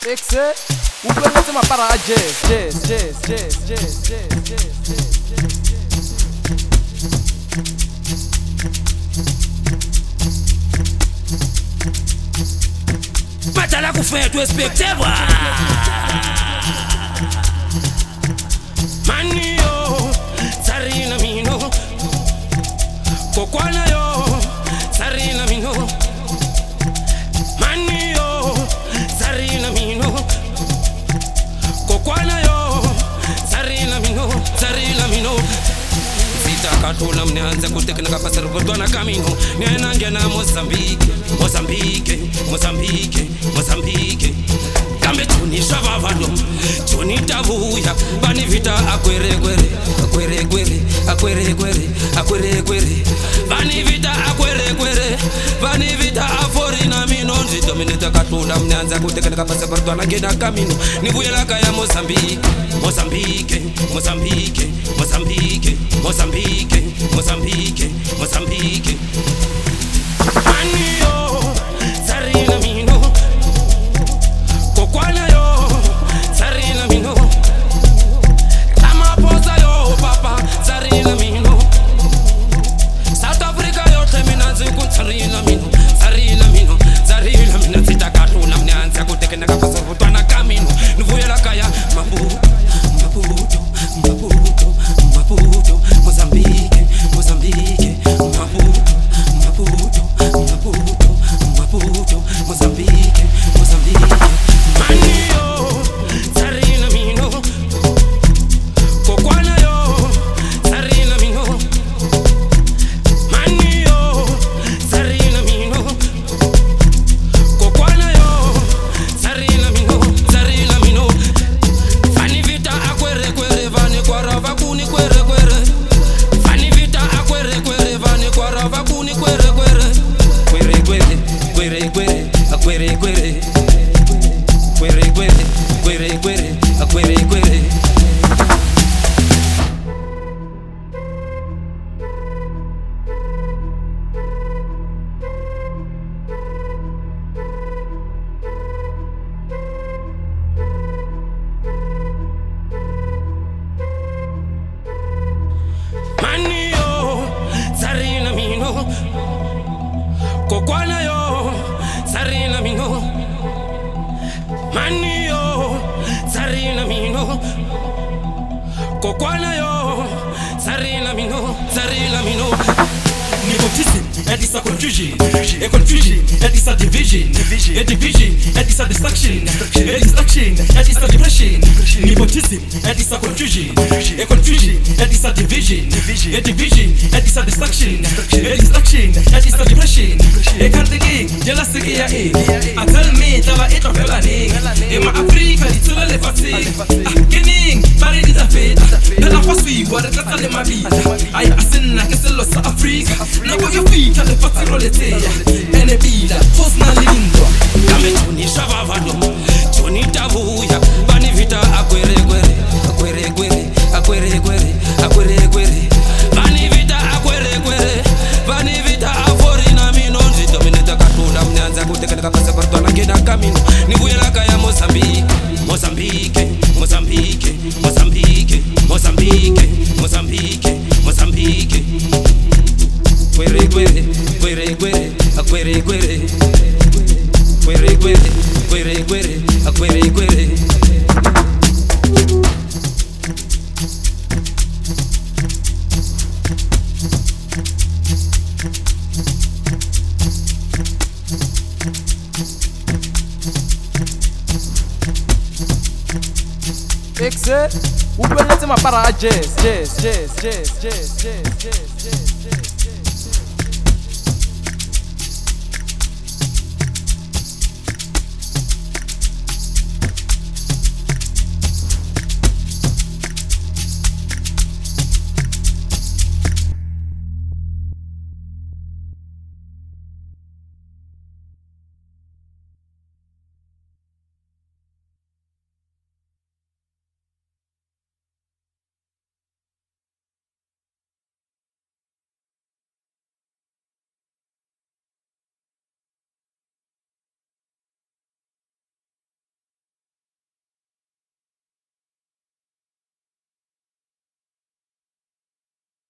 Exe, ukweleze mapara a jazz. Matala kufethu espectable Mani yo Sarina mino Kokwana yo Sarina mino Mani yo Sarina mino Kokwana yo Sarina mino Vita katula mneanza kuteknika pasar kutwana kamino Nena ngena Mozambique Kambe tuni shavavalo Tuni tavuya Bani vita akwere Bani vita akwere Bani vita aforina mino Nzito mineta katula mneanza kuteknika pasar kutwana ngena kamino Nivuela kaya Mozambique Mani yo Sarina mino Kokwana yo Sarina mino Amaposa yo papa Sarina mino South Africa yo teminazi kun Sarina mino Zita katuna mneanza kutekena kapasa vutwana kamino Nuvuyela kaya Maputo Mozambique Mani yo Sarina mino Kokwana yo Sarina mino Mani yo Sarina mino Kokwana yo Sarina mino Fani vita akwere vani kwara vakuni kwere Fani vita akwere vani kwara vakuni kwere Mani yo Sarina mino Kokwana yo Sarina mino Mani yo Sarina mino Kokwana yo Sarina mino Nepotism, and it's a confusion. A confusion, and it's a division. A division, and it's a destruction. A destruction, and it's a depression. Nepotism, and it's a confusion. A confusion, and it's a division. A division, and it's a destruction. A destruction, and it's a depression. A can't jealousy here. I tell me, tell it of Melanie. In my Africa, it's all a fatigue. Kenning, married is a fate. Then I was we were the Catalan Mabi. I ascend like a cellos of Africa. Now what you feel can the party roll it and a vida, personal lindo. Kame tuni shavavalo Tuni tavuya Bani vita akwere Bani vita akwere Bani vita aforina mino Nzito mineta katula mneanza kutekena pasa partwana ngena kamino Nivuyela kaya Mozambique Akwere Exe, ukweleze mapara a jazz.